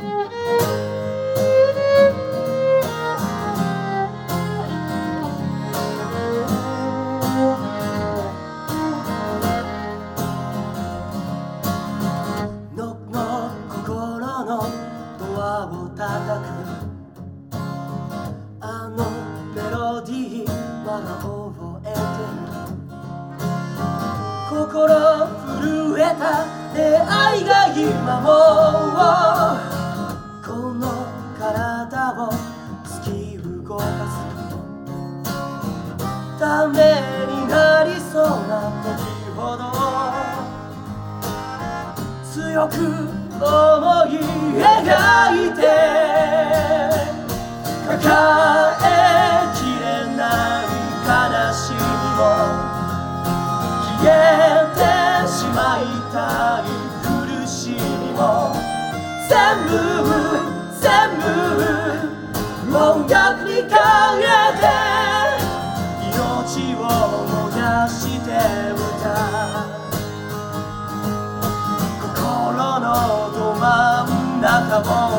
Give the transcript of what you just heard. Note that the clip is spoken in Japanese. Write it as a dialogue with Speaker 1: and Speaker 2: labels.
Speaker 1: を叩くあのメロディーまだ覚えてる。心震えた出会いが今もこの体を突き動かすためになりそうな時ほど強く思い描いて抱えきれない悲しみも消えてしまいたい苦しみも全部音楽に変えて命を燃やして歌心のど真ん中を